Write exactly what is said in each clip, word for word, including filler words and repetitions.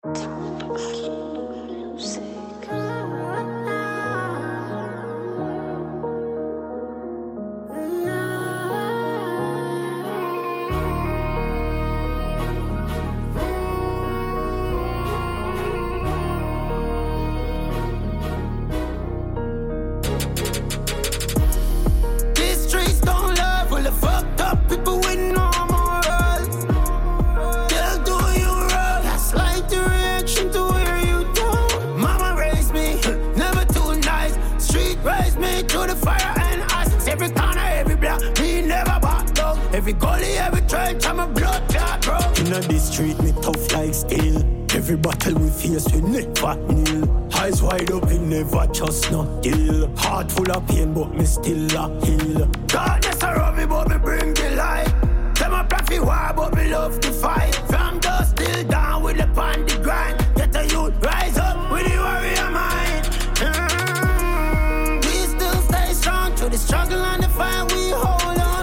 Every gully, every trench, I'm a blood clot, bro. Inna this street, me tough like steel. Every battle we face, we never kneel. Eyes wide open, never trust no deal. Heart full of pain, but me still a heal. Darkness around me, but me bring the light. Them a profit war, but me love to fight. From dust till down with the pan the grind. Get a youth, rise up with the warrior mind. Mm-hmm. We still stay strong through the struggle and the fight we hold on.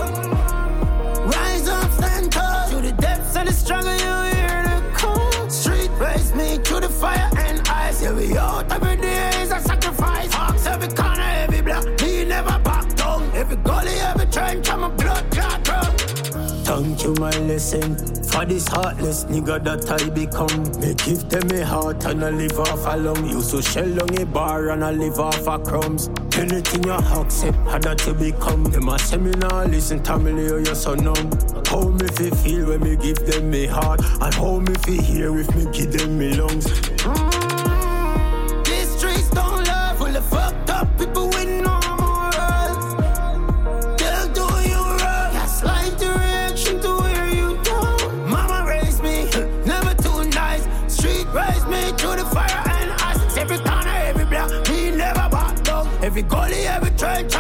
And the struggle, you hear the call. Street race me to the fire and ice. Yeah, we out every day is a sacrifice. Hawks every corner, every block, me never back down. Every gully, every trench, I'm a blood clot, bro. Thank you, my lesson. For this heartless nigga that I become. Me give them a heart and I live off a lung. Used to shell on a bar and I live off a crumbs. Anything you accept, how that you become. Them a seminar, listen to me, you're so numb. How me fi feel when me give them me heart, and how me fi hear if me give them me lungs. Mm-hmm. These streets don't love, full of fucked up people with no morals. They'll do you wrong, gaslight the reaction to where you down. Mama raised me, never too nice. Street raised me through the fire and ice. Every corner, every block, me never back down. Every gully, every trench,